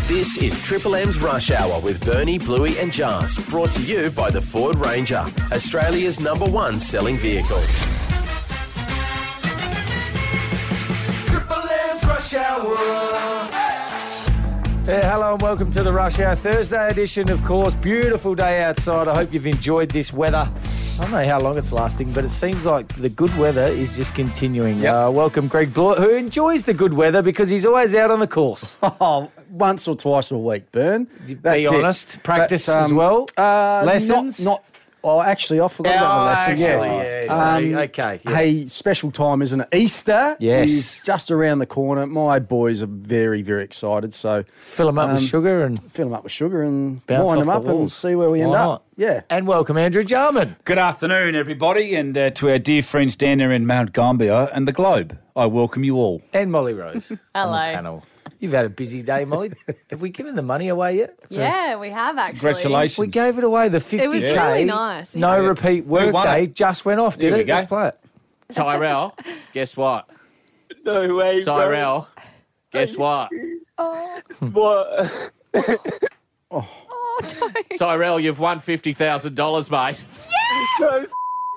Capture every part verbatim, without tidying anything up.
This is Triple M's Rush Hour with Bernie, Bluey and Jars, brought to you by the Ford Ranger, Australia's number one selling vehicle. Triple M's Rush Hour. Yeah, hello and welcome to the Rush Hour Thursday edition, of course. Beautiful day outside. I hope you've enjoyed this weather. I don't know how long it's lasting, but it seems like the good weather is just continuing. Yep. Uh, welcome, Greg Blewett, who enjoys the good weather because he's always out on the course. Oh, once or twice a week, Burn. That's Be honest. It. Practice but, um, as well. Uh, Lessons? Not, not. Oh, actually, I forgot oh, about the lesson. Actually, yeah. yeah. Um, so, okay. Yeah. Hey, special time, isn't it? Easter yes. is just around the corner. My boys are very, very excited. So fill them up um, with sugar and fill them up with sugar and bounce wind off them up the walls. and see where we end Why up. not? Yeah. And welcome, Andrew Jarman. Good afternoon, everybody, and uh, to our dear friends down there in Mount Gambier and the Globe. I welcome you all. And Molly Rose. Hello. On the panel. You've had a busy day, Molly. Have we given the money away yet? Yeah, we have actually. Congratulations. We gave it away, the fifty K. It was really nice. No yeah. repeat work day, it? just went off, did Here we it? go. Let's play it. Tyrell, guess what? No way, Tyrell, guess what? Oh, What? oh no. Tyrell, you've won fifty thousand dollars, mate. No.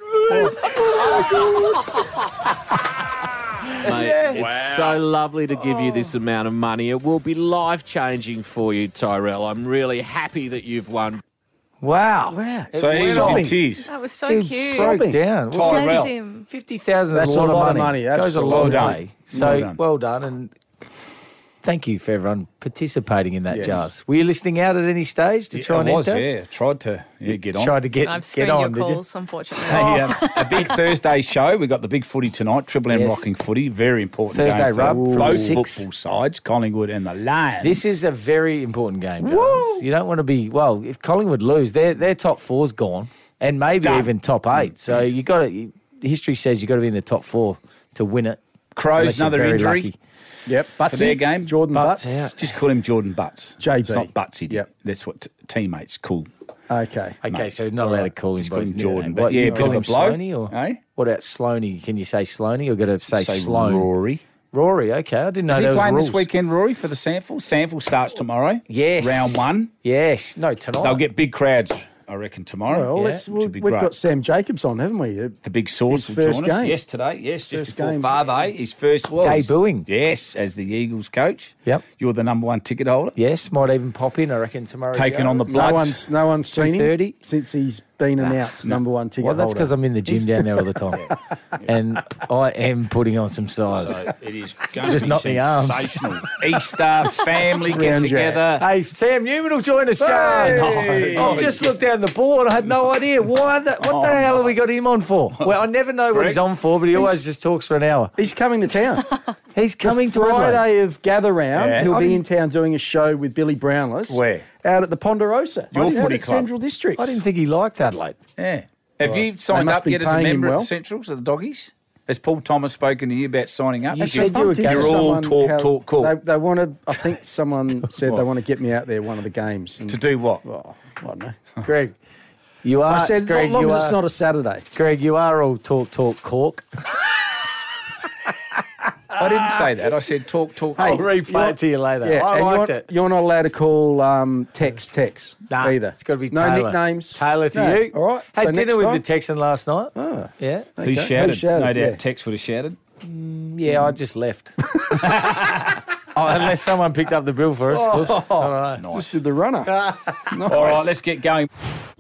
Mate, it's so lovely to give you this amount of money. It will be life-changing for you, Tyrell. I'm really happy that you've won. Wow. Wow. So It's here's sobbing. your tears. That was so He was cute. broke down. Well, Tyrell. Bless him. fifty thousand That's is a lot, a lot of of money. money, Goes a absolutely. long Well done. way. So, Well well done. done. And thank you for everyone participating in that, Yes. Jars. Were you listening out at any stage to try I and was, enter? yeah. Tried to yeah, get on. Tried to get, I've get screened on, your did you? calls, unfortunately. Hey, um, a big Thursday show. We've got the big footy tonight, Triple M Yes. rocking footy. Very important Thursday game for rub from both six. football sides, Collingwood and the Lions. This is a very important game, Jars. You don't want to be, well, if Collingwood lose, their, their top four's gone and maybe Done. even top eight. So you got to, history says you've got to be in the top four to win it. Crows, unless you're another very injury. lucky. Yep. For their game. Jordan Butts Butts. out. Just call him Jordan Butts. J B. It's not Butsy. Yep. That's what t- teammates call. Okay. Okay, Mate. so not allowed to call him Just by call his him nickname. Jordan, What, but yeah, you bit call of a him bloke, Sloney or eh? what about Sloney? Can you say Sloney or got to say, Say Sloan? Rory. Rory, okay, I didn't know Is he there was playing rules. this weekend, Rory, for the Sample? Sample starts tomorrow. Yes, Round one. Yes, no tonight. They'll get big crowds, I reckon, tomorrow. Well, Yeah, let's, which we'll, would be we've great. got Sam Jacobs on, haven't we? The big source His will first join us. game. Yes, today. Yes, just First before game. Father Day. His first was. Debuting. Yes, as the Eagles coach. Yep. You're the number one ticket holder. Yes, might even pop in. I reckon tomorrow. Taking on the Joe. Bloods. No one's, no one's seen two thirty? him since he's been announced number one ticket Well, that's holder. because I'm in the gym down there all the time, and I am putting on some size. So it is going Just to be not the arms. sensational. Easter, family get Round you. together. Hey, Sam Newman will join us, Charles. Hey! I've just looked down the board. I had no idea. Why? The, what Oh, the hell no. have we got him on for? Well, I never know what Greg? he's on for, but he always just talks for an hour. He's coming to town. He's coming to Adelaide. Friday of Gather Round. Yeah. He'll I be didn't- in town doing a show with Billy Brownless. Where? Out at the Ponderosa. Your Out footy at club. Central District. I didn't think he liked Adelaide. Yeah. Have you They signed must up be yet as a paying him member well. at the Centrals, of the Doggies? Has Paul Thomas spoken to you about signing up? You I said you were bumped into going- You're all someone talk, how talk, talk. They, they want to. I think someone said they want to get me out there one of the games. And, To do what? oh, I don't know. Greg, you are. I said, Greg, as long you as are, it's not a Saturday. Greg, you are all talk, talk, cork. I didn't say that. I said talk, talk, I'll talk. replay it to you later. Yeah, I and liked you're, it. You're not allowed to call um, Tex Tex Nah, either. it's got to be no Taylor. nicknames. Taylor to No. you. All right. Had so dinner next with time- the Texan last night. Oh, Yeah. Who okay. shouted? Who shouted? No doubt Yeah. Tex would have shouted. Yeah, I just left. oh, unless someone picked up the bill for us. Oops. I don't know. Just did the runner. All right, let's get going.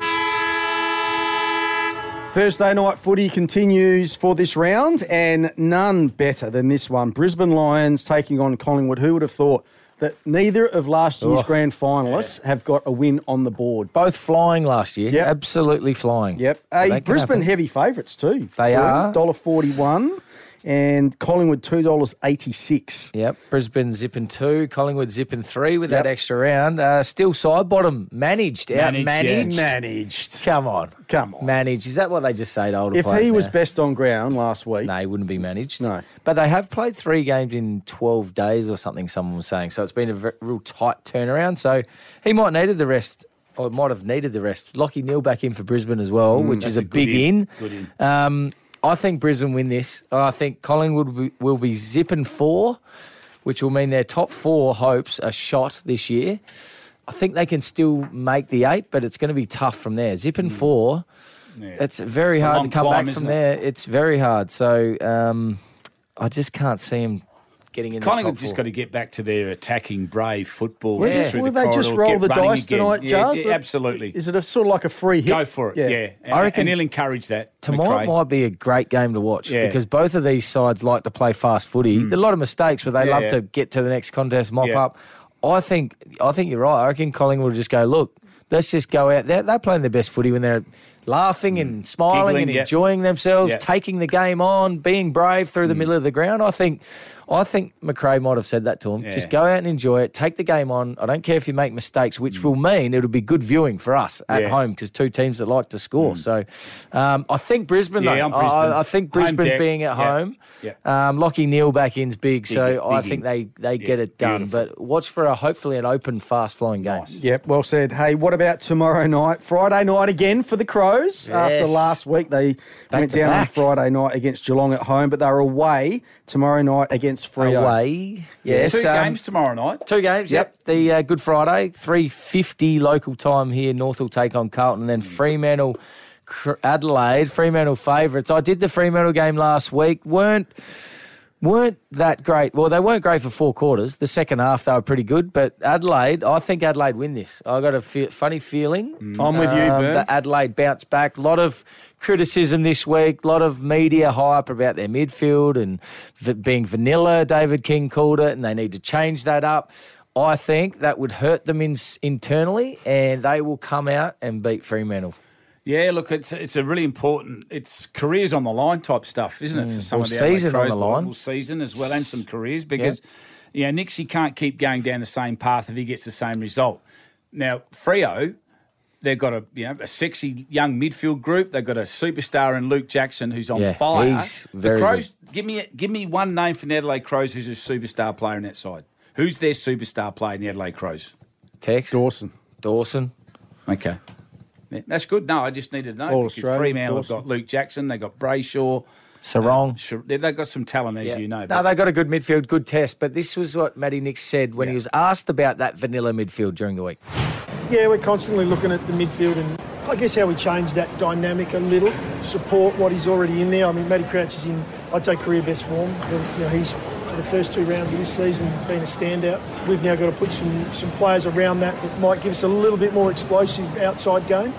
Thursday night footy continues for this round, and none better than this one. Brisbane Lions taking on Collingwood. Who would have thought that neither of last year's Oh, grand finalists have got a win on the board? Both flying last year. Yep. Absolutely flying. Yep. So Hey, that can Brisbane happen. heavy favourites too. They are. one dollar forty-one. And Collingwood two dollars eighty-six. Yep. Brisbane zipping two, Collingwood zipping three with Yep. that extra round. Uh, still side bottom. Managed. Out Managed, managed. yeah. Managed. Come on. Come on. Managed. Is that what they just say to older If players he was now? best on ground last week, No, he wouldn't be managed. No. But they have played three games in twelve days or something, someone was saying. So it's been a ve- real tight turnaround. So he might needed the rest, or might have needed the rest. Lockie Neal back in for Brisbane as well, which is that's a, a good big in. in. Good in. Um, I think Brisbane win this. I think Collingwood will be, will be zipping four which will mean their top four hopes are shot this year. I think they can still make the eight, but it's going to be tough from there. Zipping four, Yeah. it's very It's a hard long to come climb, back from isn't it? there. It's very hard. So um, I just can't see them getting in the top Collingwood just four. got to get back to their attacking, brave football. Will, get they- through will the they just corridor, roll get the running dice again. tonight, Yeah, Jars? yeah, absolutely. Is it a sort of like a free hit? Go for it, yeah. And, I reckon- and he'll encourage that. Tomorrow McRae. might be a great game to watch Yeah. because both of these sides like to play fast footy. A lot of mistakes, but they Yeah, love yeah. to get to the next contest, mop Yeah. up. I think I think you're right. I reckon Collingwood will just go, look, let's just go out there. They're playing their best footy when they're laughing and smiling Giggling, and yeah. enjoying themselves, Yeah. taking the game on, being brave through the middle of the ground. I think I think McRae might have said that to him. Yeah. Just go out and enjoy it. Take the game on. I don't care if you make mistakes, which will mean it'll be good viewing for us at Yeah. home because two teams that like to score. So um, I think Brisbane, Yeah, though. I'm Brisbane. I, I think Home Brisbane deck. being at Yeah. home. Yeah. Um, Lockie Neal back in's big, so Big- I big think in. they, they Yeah, get it done. beautiful. But watch for a hopefully an open, fast-flowing game. Nice. Yep, well said. Hey, what about tomorrow night? Friday night again for the Crows. After Yes. last week, they Back went to down back. on Friday night against Geelong at home, but they're away tomorrow night against Freo. Away, yes. Two um, games tomorrow night. Two games, yep. Yep. The uh, Good Friday, three fifty local time here. North will take on Carlton, and then Fremantle, Cr- Adelaide. Fremantle favourites. I did the Fremantle game last week. weren't weren't that great. Well, they weren't great for four quarters. The second half they were pretty good, but Adelaide, I think Adelaide win this. I got a fe- funny feeling. I'm with you, um, Bern. that Adelaide bounce back. A lot of criticism this week, a lot of media hype about their midfield and v- being vanilla, David King called it, and they need to change that up. I think that would hurt them in, internally, and they will come out and beat Fremantle. Yeah, look, it's it's a really important. It's careers on the line type stuff, isn't it? For some Well, of the Adelaide season on Crows, the line. well, season as well, and some careers because you know Nixie can't keep going down the same path if he gets the same result. Now Freo, they've got a you know a sexy young midfield group. They've got a superstar in Luke Jackson who's on Yeah, fire. he's the very Crows, give me give me one name from the Adelaide Crows who's a superstar player in that side. Who's their superstar player in the Adelaide Crows? Tex? Dawson. Dawson. Okay. Yeah, that's good. No, I just needed to know All because Australian, Fremantle have Dawson. got Luke Jackson, they got Brayshaw, Sarong. Sure, they- they've got some talent, as Yeah. you know. No, but- they got a good midfield, good test, but this was what Matty Nix said when Yeah. he was asked about that vanilla midfield during the week. Yeah, we're constantly looking at the midfield and I guess how we change that dynamic a little, support what is already in there. I mean, Matty Crouch is in, I'd say, career best form. You know, he's, for the first two rounds of this season, been a standout. We've now got to put some, some players around that that might give us a little bit more explosive outside game.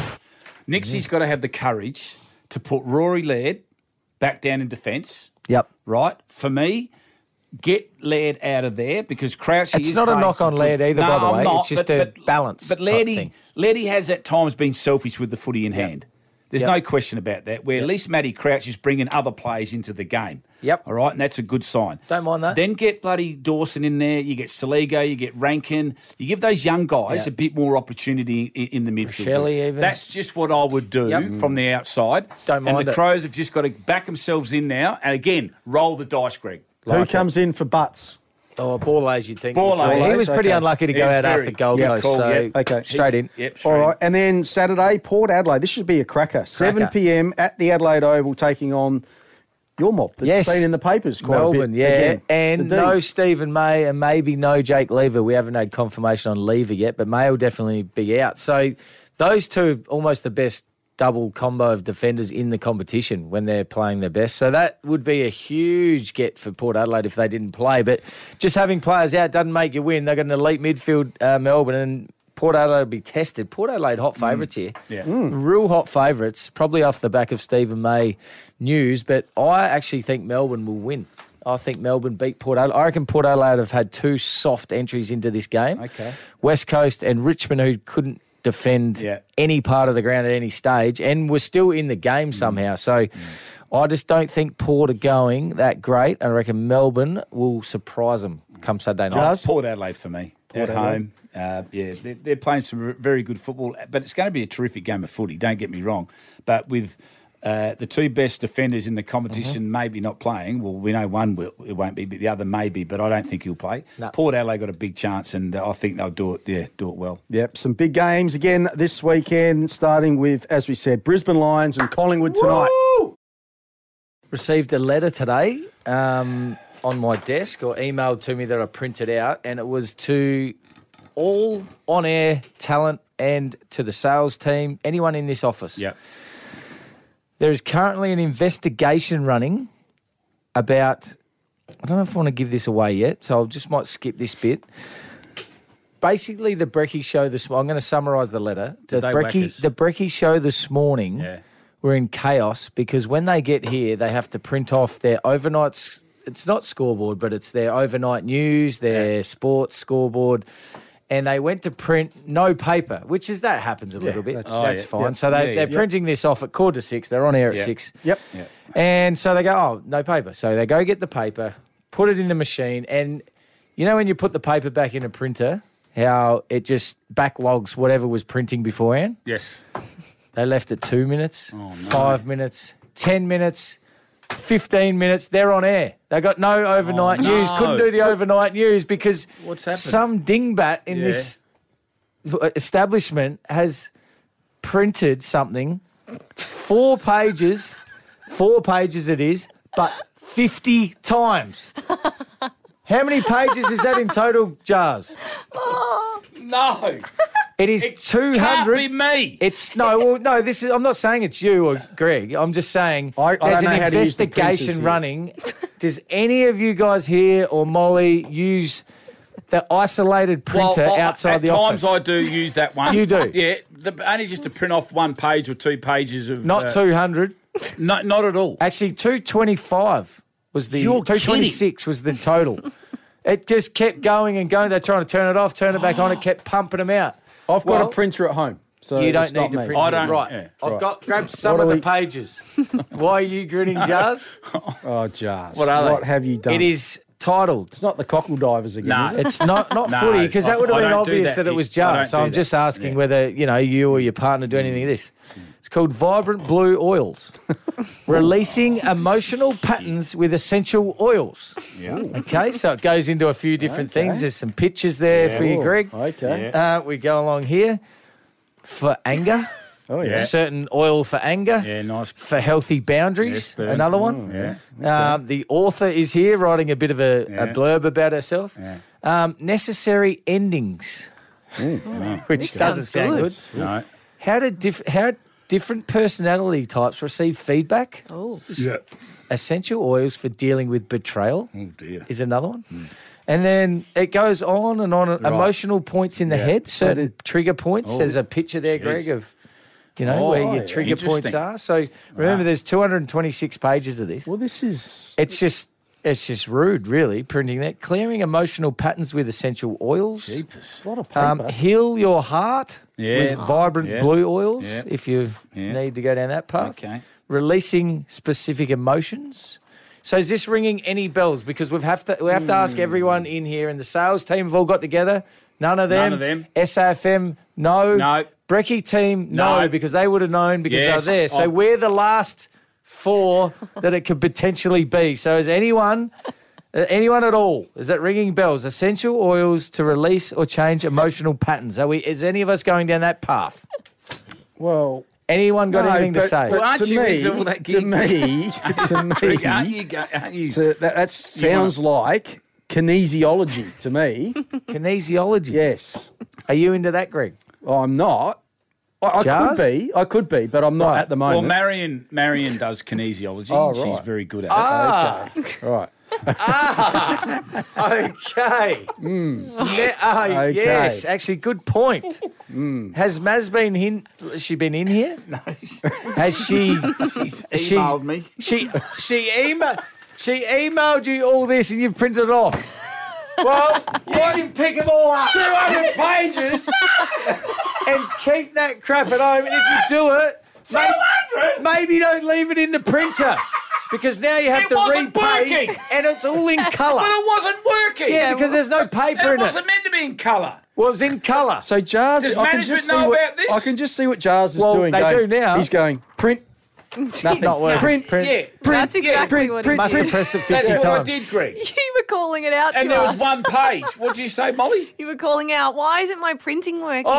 Nixie's got to have the courage to put Rory Laird back down in defence, Yep. right? For me, get Laird out of there because Crouch. It's is not a playing knock some on good- Laird either, No, by the I'm way. not, It's just but- a but- balance But type Lairdy, thing. Lairdy has at times been selfish with the footy in hand. There's Yep. no question about that. Where at least Matty Crouch is bringing other players into the game. Yep. All right, and that's a good sign. Don't mind that. Then get bloody Dawson in there. You get Saligo. You get Rankin. You give those young guys Yeah. a bit more opportunity in, in the midfield. Shelley even. That's just what I would do Yep. from the outside. Don't And mind the it. Crows have just got to back themselves in now. And again, roll the dice, Greg. Who comes in for Butts? Oh, Borlase, you'd think. Borlase, He was pretty okay. unlucky to go Yeah, out very. after Gold Yeah, Coast, cool, so yeah. Okay. straight in. Yep. All straight. right, and then Saturday, Port Adelaide. This should be a cracker. seven p.m. at the Adelaide Oval, taking on your mob. That's Yes. been in the papers quite Melbourne, a bit. yeah. again. And The no D's. Stephen May and maybe no Jake Lever. We haven't had confirmation on Lever yet, but May will definitely be out. So those two are almost the best double combo of defenders in the competition when they're playing their best. So that would be a huge get for Port Adelaide if they didn't play. But just having players out doesn't make you win. They've got an elite midfield, uh, Melbourne, and Port Adelaide will be tested. Port Adelaide hot favourites here. Yeah. Real hot favourites, probably off the back of Stephen May news. But I actually think Melbourne will win. I think Melbourne beat Port Adelaide. I reckon Port Adelaide have had two soft entries into this game. Okay. West Coast and Richmond, who couldn't defend Yeah. any part of the ground at any stage and were still in the game somehow. So I just don't think Port are going that great. I reckon Melbourne will surprise them come Saturday night. Jazz? Port Adelaide for me. Port at Adelaide. home. Uh, yeah, they're, they're playing some r- very good football, but it's going to be a terrific game of footy, don't get me wrong. But with uh, the two best defenders in the competition Mm-hmm. maybe not playing, well, we know one will, it won't be, but the other may be, but I don't think he'll play. No. Port Adelaide got a big chance, and uh, I think they'll do it, yeah, do it well. Yep, some big games again this weekend, starting with, as we said, Brisbane Lions and Collingwood tonight. Received a letter today. Um, on my desk or emailed to me that I printed out, and it was to all on-air talent and to the sales team, anyone in this office. Yeah. There is currently an investigation running about, I don't know if I want to give this away yet, so I just might skip this bit. Basically, the Brecky show this morning, I'm going to summarise the letter. The Did they whack Brecky, us? the Brecky show this morning Yeah. were in chaos because when they get here, they have to print off their overnight, s- it's not scoreboard, but it's their overnight news, their Yeah. sports scoreboard. And they went to print no paper, which is, that happens a little bit. that's- That's, Oh, yeah. fine. Yep. So they, Yeah, they're yeah. printing this off at quarter to six. They're on air at Yeah. six. Yep. Yeah. And so they go, oh, no paper. So they go get the paper, put it in the machine. And you know when you put the paper back in a printer, how it just backlogs whatever was printing beforehand? Yes. They left it two minutes, Oh, no. five minutes, ten minutes, fifteen minutes. They're on air. They got no overnight Oh, no. news. Couldn't do the overnight news because What's happened? some dingbat in Yeah. this establishment has printed something, four pages, four pages it is, but fifty times. How many pages is that in total, Jars? No. It is two Can't hundred. be me. It's no, well, no. This is. I'm not saying it's you or Greg. I'm just saying I- I there's don't an know how to use the printers investigation here. running. Does any of you guys here or Molly use the isolated printer Well, I- outside at the times office? I do use that one. You do? Yeah, the, only just to print off one page or two pages of. Not uh, two hundred. No, not at all. Actually, two twenty-five was the. You're two twenty-six was the total. It just kept going and going. They're trying to turn it off, turn it back on. It kept pumping them out. I've got Well, a printer at home. So You don't it's not need to me. print. I it. don't- Right. yeah. I've Right. got grabbed some What of are the we- pages. Why are you grinning, Jars? Oh, Jars. What are they? What have you done? It is titled. It's not the cockle divers again, Nah. is it? It's not not No, footy because that would have I- I been don't do obvious that. that, it was I Jars. don't So do I'm just that. asking Yeah. whether you know you or your partner do anything of this. It's called Vibrant Blue Oils, releasing emotional patterns with essential oils. Yeah. Okay, so it goes into a few different things. There's some pictures there Yeah. for you, Oh, Greg. Okay. Uh, we go along here for anger. Oh, yeah. Certain oil for anger. Yeah, nice. For healthy boundaries, Yes, Bert. another one. Yeah. Um, the author is here writing a bit of a, Yeah. a blurb about herself. Yeah. Um, necessary endings, which This doesn't sounds sound good. good. No. How did diff- how different personality types receive feedback? Oh, Yeah. Essential oils for dealing with betrayal Oh dear. is another one. And then it goes on and on. Emotional points in the Yeah. head, certain trigger points. Oh, There's a picture there, jeez. Greg, of you know Oh, where your yeah. trigger points Interesting. are. So remember, Wow. there's two hundred twenty-six pages of this. Well, this is... It's just it's just rude, really, printing that. Clearing emotional patterns with essential oils. It's a lot of paper. Um, heal your heart Yeah. with vibrant Yeah. blue oils Yeah. if you Yeah. need to go down that path. Okay. Releasing specific emotions. So is this ringing any bells? Because we have to we have to ask everyone in here, and the sales team have all got together. None of them. None of them. S A F M, no. No. Brecky team, no, No. because they would have known because Yes. they were there. So I- we're the last four that it could potentially be. So is anyone, uh, anyone at all, is that ringing bells? Essential oils to release or change emotional patterns. Are we? Is any of us going down that path? well... Anyone got no, anything but, to say? But Well, aren't to you me, into all that to gig? me, to me, Aren't you? go- Aren't you? to, that, that sounds like kinesiology to me. Kinesiology. Yes. Are you into that, Greg? I'm not. I, I Jars? could be. I could be, but I'm not Right. at the Well, moment. Marion Marion does kinesiology. Oh, She's right. very good at it. Ah, Right. okay. Ne- oh, Okay. Yes, actually, good point. Has Maz been in? Has she been in here? No. Has she? She's she- emailed me. She she emailed she emailed you all this and you've printed it off. Well, you can pick them all up. two hundred pages and keep that crap at home. And if you do it, maybe, maybe don't leave it in the printer because now you have It to wasn't repay working. and it's all in colour. But it wasn't working. Yeah, because there's no paper it in it. wasn't meant to be in colour. Well, it was in colour. So Jars, Does I can management just see know what, about this? I can just see what Jars is Well, doing. they going- do now. He's going print. Nothing. Not working. Print. Print. Yeah. that's exactly print, what print, he Must did. have pressed it That's fifty what I times. did, Greg. You were calling it out And to there us. was one page. What did you say, Molly? You were calling out, why isn't my printing working? Oh,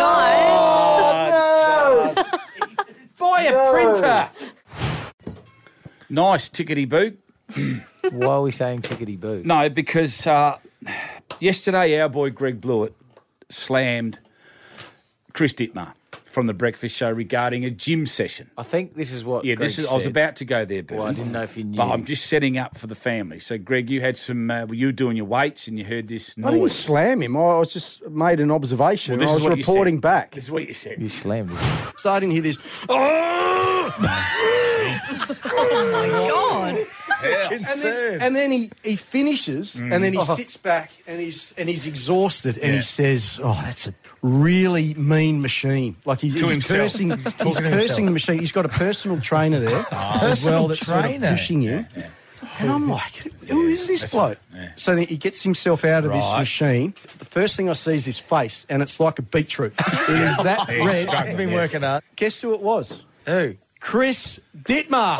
Guys. no. Buy a printer. Nice tickety boot. Why are we saying tickety boo? No, because uh, yesterday our boy Greg Blewett slammed Chris Dittmar from the Breakfast Show regarding a gym session. I think this is what. Yeah, Greg this is. I was said. about to go there, Bill. Well, I didn't know if you knew. But I'm just setting up for the family. So, Greg, you had some. Uh, you were doing your weights, and you heard this noise. I didn't slam him. I was just made an observation. Well, this I is was what you reporting said. back. This is what you said. You slammed him. Starting to hear this. God. And then, and then he, he finishes, and then he sits back, and he's and he's exhausted, and Yeah. he says, "Oh, that's a really mean machine." Like he's, To he's himself. cursing, he's cursing the machine. He's got a personal trainer there as well that's sort of trainer. pushing him. And I'm like, who is this bloke? So then he gets himself out of this Right. machine. The first thing I see is his face, and it's like a beetroot. It is that Yeah, red. struck He's me, been yeah. working hard. Guess who it was? Who? Chris Dittmar.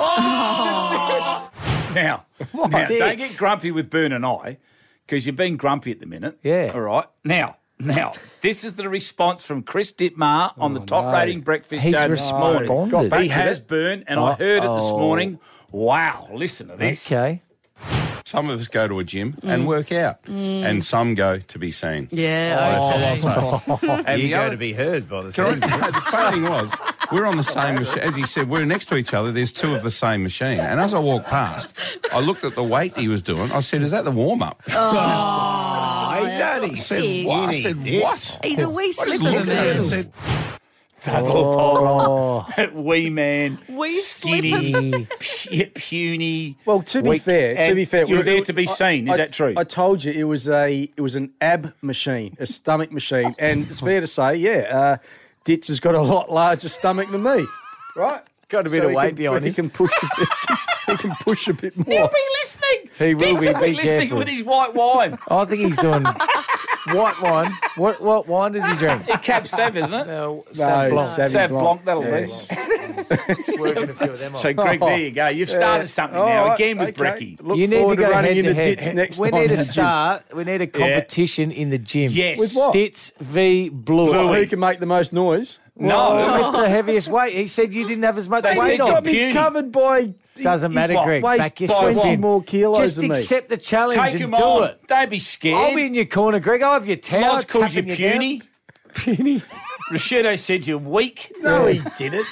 Now, now don't Dits. get grumpy with Bern and I, because you've been grumpy at the minute. Yeah. All right. Now, now, this is the response from Chris Dittmar on the top no. rating breakfast He's show this responded. morning. Got back He to has it. Bern, and I heard it this Uh-oh. morning. Wow, listen to this. Okay. Some of us go to a gym and work out, and some go to be seen. Yeah. And You the go other- to be heard by the Correct. sound. the funny thing was, we're on the same machine. As he said, we're next to each other. There's two of the same machine. And as I walked past, I looked at the weight he was doing. I said, "Is that the warm up?" Oh, He's only I said, "What?" I said, "What?" He's a wee I just slip looked of at it and a said, That little pole, Oh, wee man, Wee skinny, pu- puny. Well, to be weak, fair, to and be fair, you're we- there to be I- seen. Is I- that true? I told you it was a it was an ab machine, a stomach machine, and it's fair to say, yeah, uh, Ditch has got a lot larger stomach than me, right? Got a bit of he weight can, behind he him. can push a bit. He can push a bit more. He'll be listening. He will Dick's be, will be listening careful. with his white wine. I think he's doing white wine. What what wine does he drink? Cab Sav, isn't it? No, No, Sav Blanc. Sav Sav Blanc. Blanc, that'll Yes. do. Working a few of them off. So, Greg, there you go. You've started something now, All again with okay. Bricky. Look You need forward to go running head to into head. Ditch next we time need in to the gym. start. We need a competition in the gym. Yes. With what? Ditz v Blue. Oh, who can make the most noise? Well, No. lift the heaviest weight. He said you didn't have as much They weight said on. you're Got me puny. covered by. Doesn't matter, he's Greg. weighs Back your twenty strength in. more kilos Just than me. accept the challenge Take and him do on. it. Don't be scared. I'll be in your corner, Greg. I'll have your towel. Moz called you tapping down. puny. Puny. Rashido said you're weak. No, he didn't.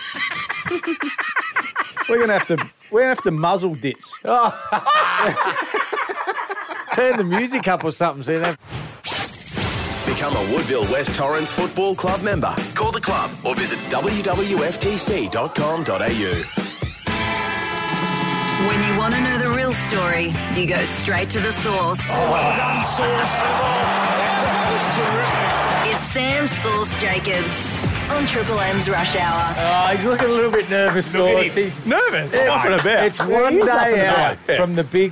We're gonna have to. We're gonna have to muzzle Ditz. Turn the music up or something. So you don't have... Become a Woodville West Torrens Football Club member. Call the club or visit w w f t c dot com dot a u. When you want to know the real story, you go straight to the source. Oh, well done, Source. That was terrific. It's Sam Source Jacobs on Triple M's Rush Hour. Oh, he's looking a little bit nervous, Look at Sauce. him. He's Nervous? I'm up and about. It's one he is up day and out about. from the big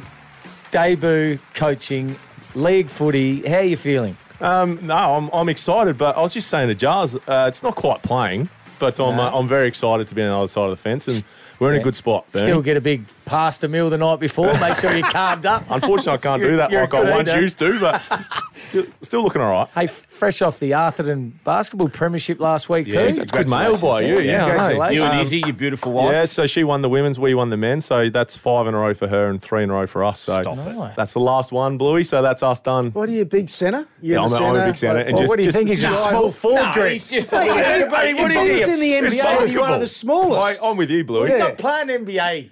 debut coaching league footy. How are you feeling? Um, no, I'm, I'm excited, but I was just saying to Jars, uh, it's not quite playing, but I'm, uh, I'm very excited to be on the other side of the fence, and we're in Yeah. a good spot. Bernie. Still get a big pasta meal the night before. Make sure you're carved up. Unfortunately, I can't You're- do that you're a like I good once eater. used to, but still, still looking all right. Hey, f- fresh off the Atherton basketball premiership last week too. Yeah, It's good mail by you. Yeah, I know. Congratulations. You and Um, Izzy, your beautiful wife. Yeah, so she won the women's, we won the men's, so that's five in a row for her and three in a row for us. So Stop it. Nice. that's the last one, Bluey. So that's us done. What are you, big centre? You Yeah, in I'm the a- I'm a centre? big centre, and Well, just- what do you just- think? He's a just- small forward, No, Greg. he's just a Hey, little hey, bit. buddy, what He's is he? a- in the N B A? basketball. You're one of the smallest. I, I'm with you, Bluey. He's not playing N B A.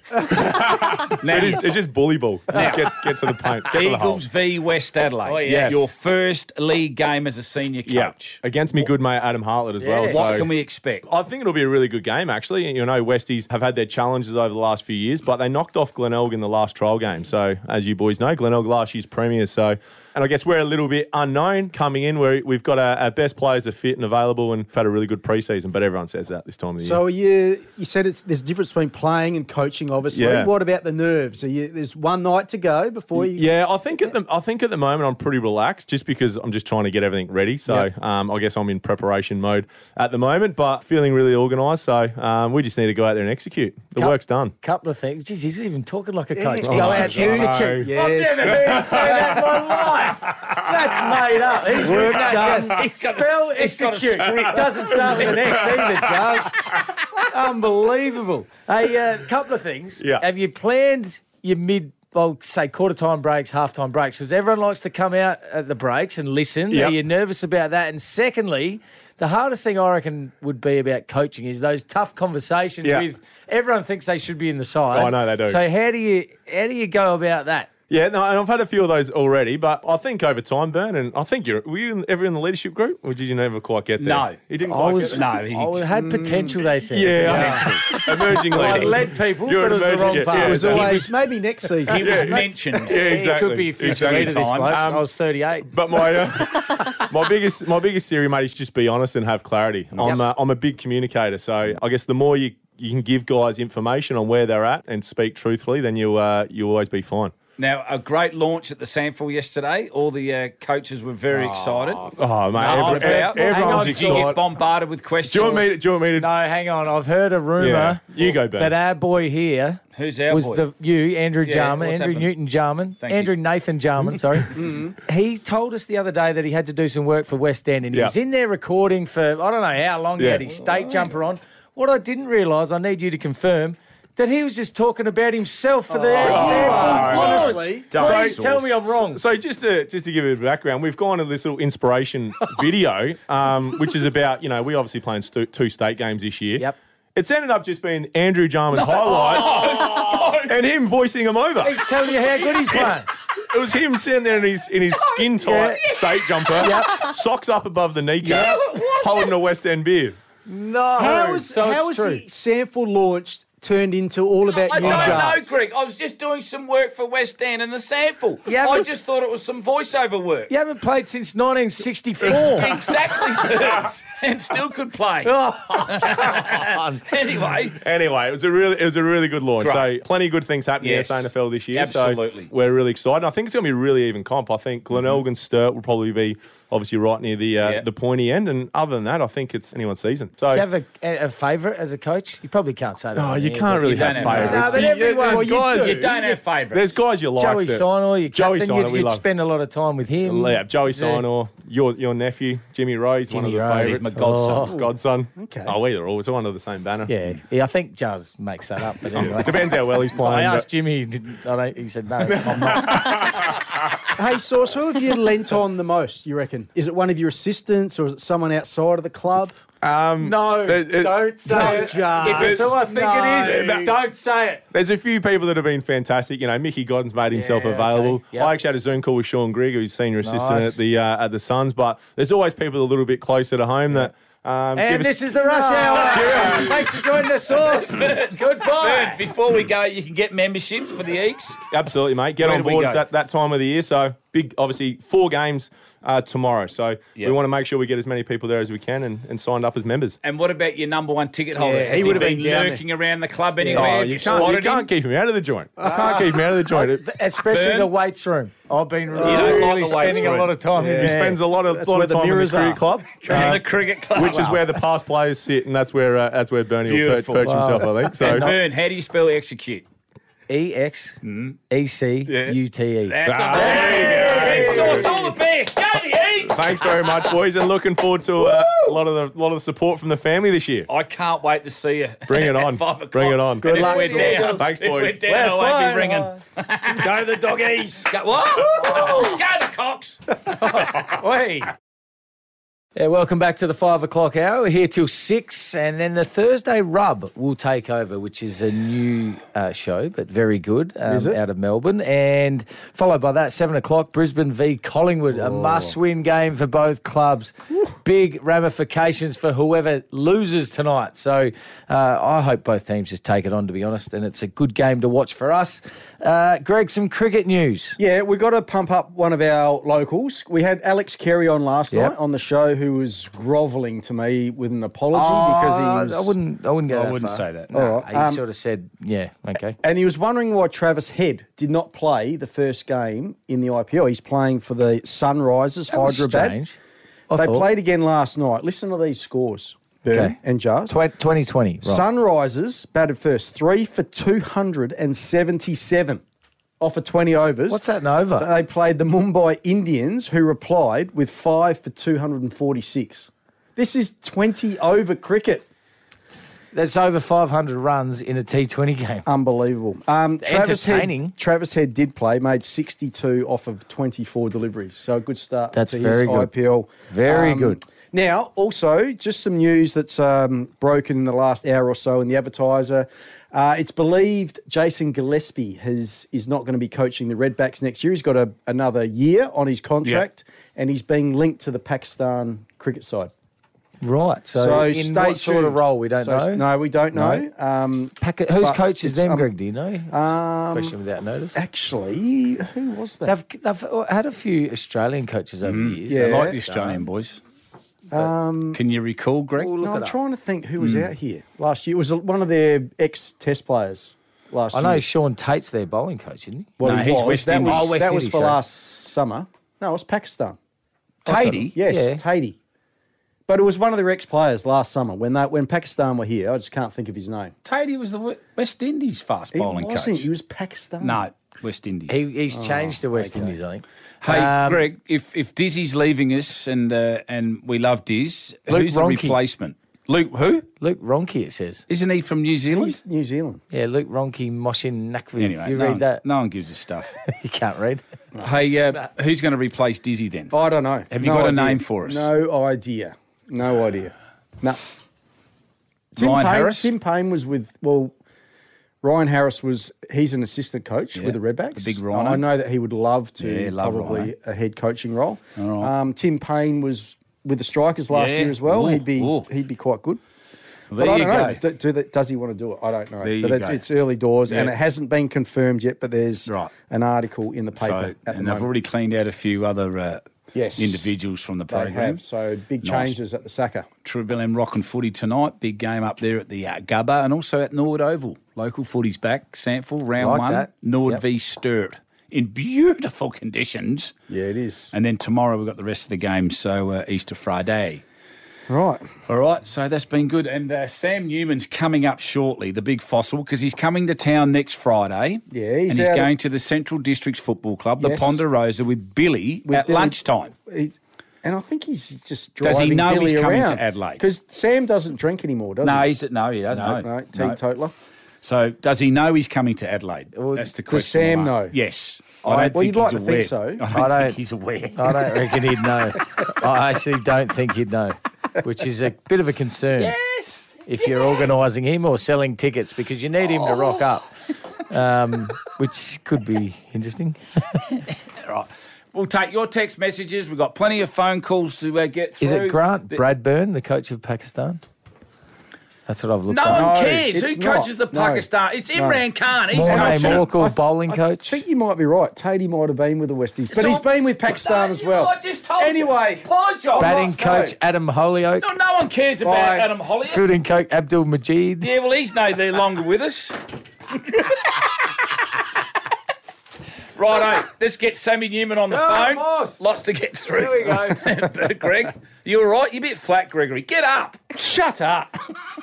Now, It is, it's just bully ball. Just get, get to the paint. Get to the hole. Eagles v West Adelaide. Oh, yes. Your first league game as a senior Yeah, coach. against me good mate Adam Hartlett as well. Yes. What so- can we expect? I think it'll be a really good game, actually. You know, Westies have had their challenges over the last few years, but they knocked off Glenelg in the last trial game. So, as you boys know, Glenelg last year's premiers. So, and I guess we're a little bit unknown coming in. Where we've got our, our best players are fit and available, and had a really good preseason. But everyone says that this time of the So year. you you said it's there's a difference between playing and coaching, obviously. Yeah. What about the nerves? Are you, there's one night to go before you. Yeah, I think at the I think at the moment I'm pretty relaxed, just because I'm just trying to get everything ready. So Yep. um, I guess I'm in preparation mode at the moment, but feeling really organised. So um, we just need to go out there and execute. The Cup- work's done. Couple of things. Jeez, he's even talking like a Yeah, coach. yeah, Go out and execute. execute. Yes. I've never heard him say that in my life. That's made up. He's Work's no, done. yeah, Spell execute. Doesn't start with an X either, Charles. Unbelievable. Hey, a uh, couple of things. Yeah. Have you planned your mid I'll say quarter time breaks, half time breaks, because everyone likes to come out at the breaks and listen. Yep. Are you nervous about that? And secondly, the hardest thing I reckon would be about coaching is those tough conversations Yeah. with everyone thinks they should be in the side. Oh, I know they do. So how do you how do you go about that? Yeah, no, and I've had a few of those already, but I think over time, Burn, and I think you're, were you ever in the leadership group, or did you never quite get there? No. You didn't I quite was get there? No, he- I had potential. They said. Yeah, emerging I leaders. led people, You're but it was an the wrong emerging- part. yeah, It was exactly. always maybe next season. He was mentioned. Yeah, exactly. It could be a future Exactly. leader, this Time. bloke. Um, I was thirty-eight. But my uh, my biggest my biggest theory, mate, is just be honest and have clarity. I'm uh, I'm a big communicator, so I guess the more you you can give guys information on where they're at and speak truthfully, then you uh, you always be fine. Now, a great launch at the Sandford yesterday. All the uh, coaches were very excited. Oh, mate, No, every, I've heard- everyone's hang on, Did you get excited. bombarded with questions? Do you want me? To, do you want me to? No, hang on. I've heard a rumour Yeah. You go, Ben. that our boy here Who's our was boy? the you, Andrew Yeah, Jarman, what's Andrew happened? Newton Jarman, Thank Andrew you. Nathan Jarman, sorry. He told us the other day that he had to do some work for West End and he Yeah. was in there recording for, I don't know how long he Yeah. had his state jumper on. What I didn't realise, I need you to confirm, that he was just talking about himself for the Sandford launch. honestly. Please So- tell me I'm wrong. So just to just to give it a background, we've gone to this little inspiration video, um, which is about, you know, we obviously playing stu- two state games this year. Yep. It's ended up just being Andrew Jarman's highlights and him voicing him over. He's telling you how good he's playing. It was him sitting there in his in his skin tight state jumper, socks up above the kneecaps, holding a West End beer. No. How was so how it's was true. the Sandford launched turned into all about I you, don't know, Jars? Greg. I was just doing some work for West End and the Sandford. Yeah, I but- just thought it was some voiceover work. You haven't played since nineteen sixty-four. Exactly. And still could play. Oh, Anyway, Anyway, it was a really it was a really good launch. Great. So plenty of good things happening Yes. in the S A N F L this year. Absolutely. So we're really excited. I think it's going to be a really even comp. I think Glenelg and Sturt will probably be obviously right near the uh, Yeah. the pointy end. And other than that, I think it's anyone's season. So do you have a, a, a favourite as a coach? You probably can't say that. no, on you here, can't but really you don't have have favourites. No, but You- everyone- there's well, you guys, do. you don't have favourites. There's guys you like. Joey that- Sinor, your Joey captain, Sinor, you'd, we you'd love. spend a lot of time with him. Yeah, Joey Is there- Sinor, your your nephew Jimmy Rose, one of Jimmy the Rose. favourites. He's my godson. Oh, godson. Okay. Oh, either or. It's all under the same banner. Yeah, yeah, I think Jazz makes that up. But anyway. Depends how well he's I playing. asked but- Jimmy, he, didn't, I don't, he said no, I'm not. Hey, Sauce, who have you lent on the most, you reckon? Is it one of your assistants or is it someone outside of the club? Um, No, it- it- don't say No, it. Jazz. If it's who I think it No. is, don't say it. There's a few people that have been fantastic. You know, Mickey Godden's made himself Yeah, available. okay. Yep. I actually had a Zoom call with Sean Grigg, who's senior assistant Nice. at the uh, at the Suns. But there's always people a little bit closer to home that. Um, give And us- this is the Rush Hour. Thanks for joining the Sauce. Goodbye. Bird, before we go, you can get memberships for the Eeks. Absolutely, mate. Get Where on do we board. go? It's that, that time of the year. So big, obviously, four games uh, tomorrow. So Yep. we want to make sure we get as many people there as we can and, and signed up as members. And what about your number one ticket holder? Yeah, Has he would have been, been down lurking around the club anywhere? Oh, Have you you can't, you spotted can't him? keep him out of the joint. You can't keep him out of the joint. Especially Burn. the weights room. I've been don't like really the spending weights a lot room. of time in Yeah. He there. spends a lot of, That's lot where of the time in the mirrors cricket are. club. And Uh, the cricket club. which is where the past players sit, and that's where uh, that's where Bernie will per- Beautiful. perch himself, I think. So And Burn, how do you spell execute? E X E C U T E. That's Ah, a there you go. Sauce, all the best. Go the Eeks. thanks very much, boys, and looking forward to uh, a lot of the lot of the support from the family this year. I can't wait to see you. Bring it at on. five o'clock. Bring it on. And Good if luck, we're Sauce. down, Thanks, if boys. we're down, We're I won't fine. be ringing. Go the doggies. Go, what? Go the Cocks. Hey. Yeah, welcome back to the five o'clock hour. We're here till six, and then the Thursday Rub will take over, which is a new uh, show, but very good, um, Is it? out of Melbourne. And followed by that, seven o'clock, Brisbane v Collingwood, a must-win game for both clubs. Big ramifications for whoever loses tonight. So uh, I hope both teams just take it on, to be honest, and it's a good game to watch for us. Uh, Greg, some cricket news. Yeah, we've got to pump up one of our locals. We had Alex Carey on last Yep. night on the show, who was grovelling to me with an apology because he was. I wouldn't. I wouldn't go. I that wouldn't far. say that. No, All right. he Um, sort of said, "Yeah, okay." And he was wondering why Travis Head did not play the first game in the I P L. He's playing for the Sunrisers That was Hyderabad. strange. I They thought. played again last night. Listen to these scores, Burn Okay. and Jars. twenty twenty. Right. Sunrisers batted first, three for two hundred seventy-seven off of twenty overs. What's that in over? They played the Mumbai Indians, who replied with five for two hundred forty-six. This is twenty over cricket. That's over five hundred runs in a T twenty game. Unbelievable. Um, Travis Entertaining. Head, Travis Head did play, made sixty-two off of twenty-four deliveries. So a good start That's to very his good. I P L. Very Um, good. Now, also, just some news that's um, broken in the last hour or so in the Advertiser. Uh, it's believed Jason Gillespie has is not going to be coaching the Redbacks next year. He's got a, another year on his contract, and he's being linked to the Pakistan cricket side. Right. So, So in stay what sort of tuned. role? We don't So- know. No, we don't know. No. Um, Pack- whose but coach is it's, them, um, Greg? Do you know? Um, Question without notice. Actually, who was that? They've, they've had a few Australian coaches over the years. yeah. They like the Australian boys. Um, Can you recall, Greg? We'll look no, it I'm up. trying to think who was out here last year. It was one of their ex-Test players last I year. know Sean Tate's their bowling coach, isn't he? Well, No, he he's was. West that Indies. was, Oh, West that was Indies, for sorry. last summer. No, it was Pakistan. Tatey? Yes, Yeah. Tatey. But it was one of their ex-players last summer when they, when Pakistan were here. I just can't think of his name. Tatey was the We- West Indies fast He bowling wasn't. coach. He was Pakistan. No, West Indies. He, he's changed to West okay. Indies, I think. Hey, Um, Greg, if if Dizzy's leaving us and uh, and we love Diz, Luke who's the Ronke. replacement? Luke who? Luke Ronke, it says. Isn't he from New Zealand? He's New Zealand. Yeah, Luke Ronke, Moshin Nakvi. Anyway, you no read one, that? No one gives a stuff. You can't read. Hey, uh, who's going to replace Dizzy then? I don't know. Have you No got a idea. name for us? No idea. No idea. No. Tim Ryan Payne, Harris? Tim Payne was with, well, Ryan Harris was, he's an assistant coach Yeah, with the Redbacks. the big Rhino. I know that he would love to Yeah, love probably Rhino. a head coaching role. All right. Um, Tim Payne was with the Strikers last Yeah. year as well. Ooh, he'd be ooh. he'd be quite good. Well, But there I you don't know. go. Do, do they, does he want to do it? I don't know. There but you it's, go. it's early doors and Yeah. it hasn't been confirmed yet, but there's Right. an article in the paper So, at the and they've moment. already cleaned out a few other uh, Yes. individuals from the They program. have. So big Nice. changes at the Saka. Triple M Rock and Footy tonight. Big game up there at the uh, Gubba and also at Nord Oval. Local footy's back. Sample, round Like one. that. Nord Yep. v Sturt in beautiful conditions. Yeah, it is. And then tomorrow we've got the rest of the games, so uh, Easter Friday. Right. All right, so that's been good. And uh, Sam Newman's coming up shortly, the big fossil, because he's coming to town next Friday. Yeah, he's And he's out going at- to the Central Districts Football Club, Yes. the Ponderosa, with Billy With at Billy- lunchtime. He's- And I think he's just Does driving he know Billy he's coming around. to Adelaide? Because Sam doesn't drink anymore, does No, he? he's no, he doesn't. No, No, no, teetotaler. So does he know he's coming to Adelaide? Well, That's the does question. Sam mark. know? Yes. I- I don't well, think you'd like he's to aware. think so. I don't, I don't- think he's aware. I don't reckon he'd know. I actually don't think he'd know, which is a bit of a concern. Yes. If you're organising him or selling tickets, because you need him to rock up, um, which could be interesting. Right. We'll take your text messages. We've got plenty of phone calls to uh, get through. Is it Grant The- Bradburn, the coach of Pakistan? That's what I've looked No up. one No, cares. Who it's not. coaches the No. Pakistan? It's Imran Khan. He's Mornay coaching. Morkel, bowling coach. I think you might be right. Tatey might have been with the Westies, but So- he's been with Pakistan as well. I just told Anyway. you. Poor job. Batting lost coach no. Adam Holyoke. No, no one cares about Bye. Adam Hollier. Fielding coach Abdul Majid. Yeah, well, he's no there longer with us. Righto, let's get Sammy Newman on the phone. boss. Lots to get through. Here we go. Greg, you all right? You're a bit flat, Gregory. Get up. Shut up.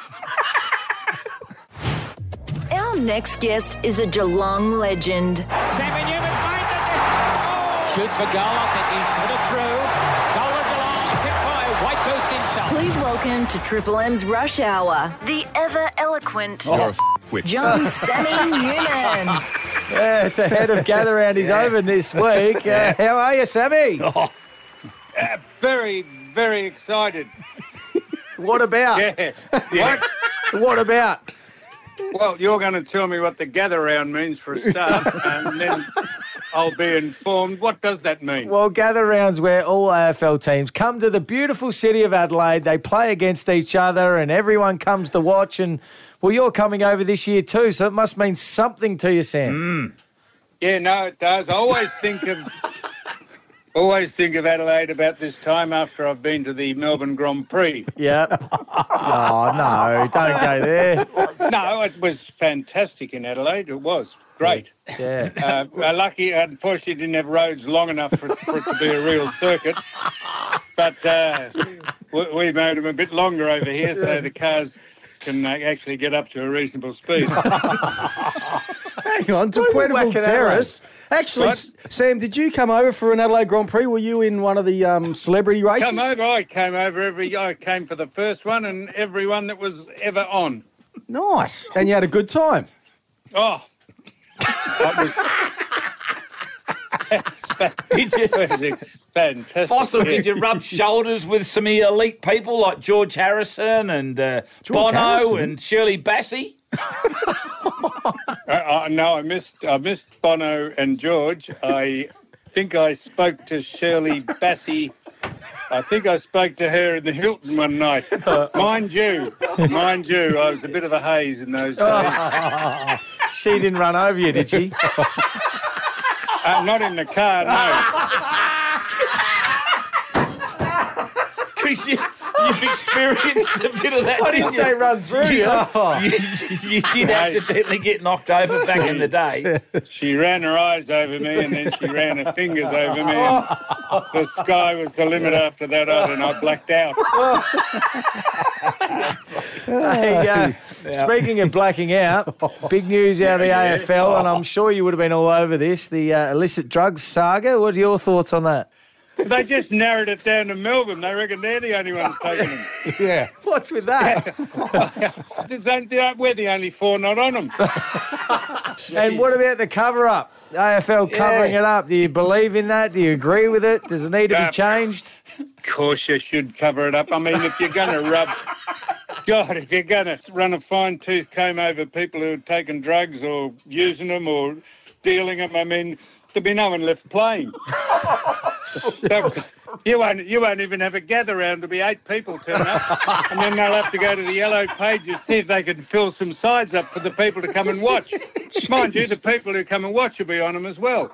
Our next guest is a Geelong legend. Sammy Newman finds it. Shoots for goal. I think he's put it through. Goal of Geelong, kicked by White Boots himself. Please welcome to Triple M's Rush Hour, the ever-eloquent Oh, John Sammy Newman. Yeah, so head of gather round is over this week. Uh, how are you, Sammy? Oh, Uh, very, very excited. What about? Yeah. What? What about? Well, you're going to tell me what the gather round means for a start, and then I'll be informed. What does that mean? Well, gather rounds where all A F L teams come to the beautiful city of Adelaide. They play against each other and everyone comes to watch. And, well, you're coming over this year too, so it must mean something to you, Sam. Yeah, no, it does. I always think of always think of Adelaide about this time after I've been to the Melbourne Grand Prix. Yep. Oh, no, don't go there. No, it was fantastic in Adelaide. It was great. Yeah. Uh, we're lucky, unfortunately, didn't have roads long enough for, for it to be a real circuit. But uh, we, we made them a bit longer over here so the cars can uh, actually get up to a reasonable speed. Hang on, to Why are we Puerto whacking Terrace. Actually, What? S- Sam, did you come over for an Adelaide Grand Prix? Were you in one of the um, celebrity races? Come over. I came over every. I came for the first one and every one that was ever on. Nice. And you had a good time. Oh, that was, Did you? that was fantastic. Fossil, did you rub shoulders with some of the elite people like George Harrison and uh, George Bono Harrison? and Shirley Bassey? Uh, uh, no, I missed. I missed Bono and George. I think I spoke to Shirley Bassey. I think I spoke to her in the Hilton one night. Mind you, mind you, I was a bit of a haze in those days. She didn't run over you, did she? Uh, not in the car, no. Chris, you, you've experienced a bit of that. I didn't didn't say you? run through you. You, you did accidentally get knocked over back in the day. She ran her eyes over me and then she ran her fingers over me. And the sky was the limit after that, and I blacked out. Hey, uh, speaking of blacking out, big news out of the A F L, and I'm sure you would have been all over this, the uh, illicit drugs saga. What are your thoughts on that? They just narrowed it down to Melbourne. They reckon they're the only ones taking them. Yeah. What's with that? There's only- We're the only four not on them. And what about the cover-up? A F L covering Yeah. it up. Do you believe in that? Do you agree with it? Does it need to Uh, be changed? Of course you should cover it up. I mean, if you're going to rub... God, if you're going to run a fine-tooth comb over people who are taking drugs or using them or dealing them, I mean, there'd be no one left playing. That- you won't, you won't even have a gather round. There'll be eight people turn up, and then they'll have to go to the yellow pages, see if they can fill some sides up for the people to come and watch. Mind you, the people who come and watch will be on them as well.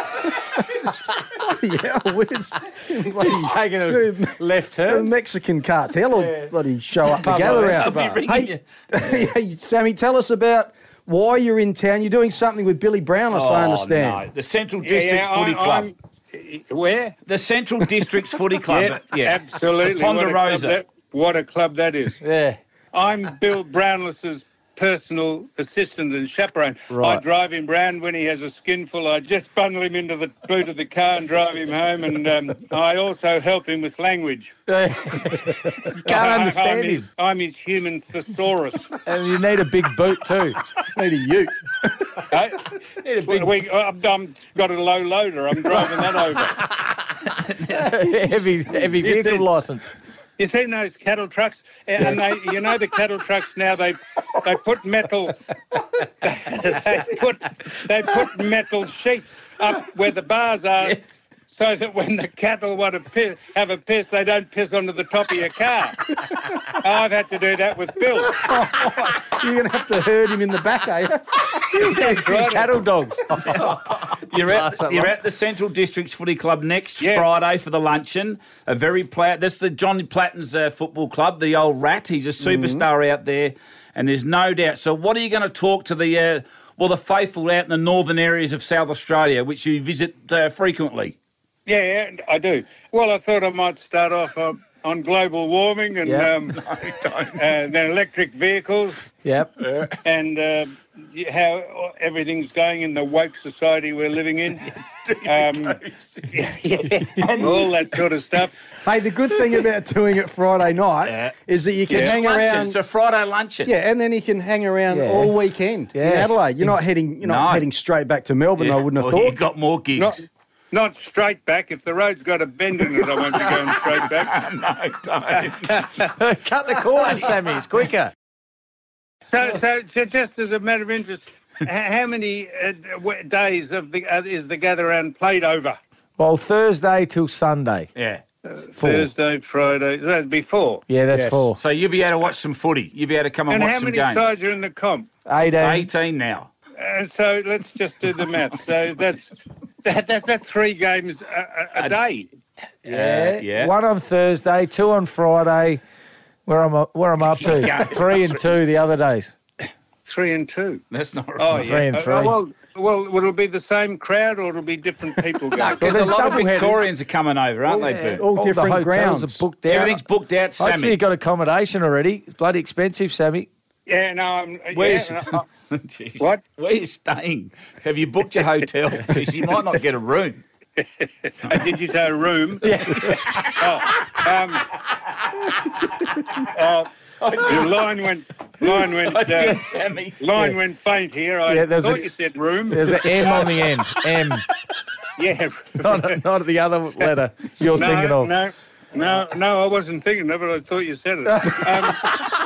Yeah, where's He's taking a left the turn. Mexican cartel will bloody show up to gather Escobar. round. Hey, hey, Sammy, tell us about why you're in town. You're doing something with Billy Brownless, I understand. Oh, no. The Central Yeah, Districts yeah, Footy I- Club. I'm- Where? The Central Districts Footy Club. Yeah, yeah. absolutely. The What a, club Ponderosa. that, what a club that is. Yeah. I'm Bill Brownless's personal assistant and chaperone. Right. I drive him round when he has a skinful. I just bundle him into the boot of the car and drive him home. And um, I also help him with language. You can't understand I'm his, him. I'm his human thesaurus. And you need a big boot too. Need a ute. Hey? Need a we, big we, I've done, got a low loader. I'm driving that over. heavy, heavy You vehicle see- license. You seen those cattle trucks? And and they, you know, the cattle trucks now they they put metal they put they put metal sheets up where the bars are, so that when the cattle want to piss, have a piss, they don't piss onto the top of your car. I've had to do that with Bill. You're going to have to herd him in the back, eh? Right. Cattle dogs. You're at, Last that you're long. at the Central Districts Footy Club next Yeah. Friday for the luncheon. A very proud. That's the Johnny Platten's uh, football club, the old Rat. He's a superstar out there, and there's no doubt. So, what are you going to talk to the uh, well, the faithful out in the northern areas of South Australia, which you visit uh, frequently? Yeah, yeah, I do. Well, I thought I might start off on, on global warming and Yeah. um, uh, then electric vehicles. Yep. and uh, how everything's going in the woke society we're living in. Um, yeah, all that sort of stuff. Hey, the good thing about doing it Friday night Yeah. is that you can It's hang luncheon. around. It's a Friday luncheon. Yeah, and then you can hang around Yeah. all weekend in Yes. Adelaide. You're not heading. You're not No. heading straight back to Melbourne. I wouldn't have well, thought. you got more gigs. Not, not straight back. If the road's got a bend in it, I won't be going straight back. no, don't. Cut the corner, Sammy. It's quicker. So, so, so just as a matter of interest, h- how many uh, w- days of the uh, is the gather round played over? Well, Thursday till Sunday. Yeah. Four. Thursday, Friday. That'd be four. Yeah, that's Yes. four. So you'll be able to watch some footy. You'll be able to come and, And watch how some many games. sides are in the comp? eighteen. eighteen now. Uh, so let's just do the math. So that's that, that's that's three games a, a, a day. Yeah. yeah. One on Thursday, two on Friday. Where I'm up, where I'm up to. Yeah. Three and two the other days. Three and two. That's not right. Oh, Three yeah. and Uh, three. well, well, will it be the same crowd or it'll be different people going? Because there's a lot of double headers. Victorians are coming over, aren't they, Yeah. Bert? all All different the hotels grounds. are booked out. Everything's booked out, Hopefully Sammy. you got accommodation already. It's bloody expensive, Sammy. Yeah, no, I'm. Where's yeah, no, Jeez. what? Where are you staying? Have you booked your hotel? Because you might not get a room. Uh, did you say a room? Yeah. Oh, um, uh, your line went. line went, uh, Again, Sammy. line Yeah. went faint here. I Yeah, there's thought a- you said room. There's an M on the end. M. Yeah. Not, not the other letter you're no, thinking of. No, no, no, I wasn't thinking of it. I thought you said it. Um,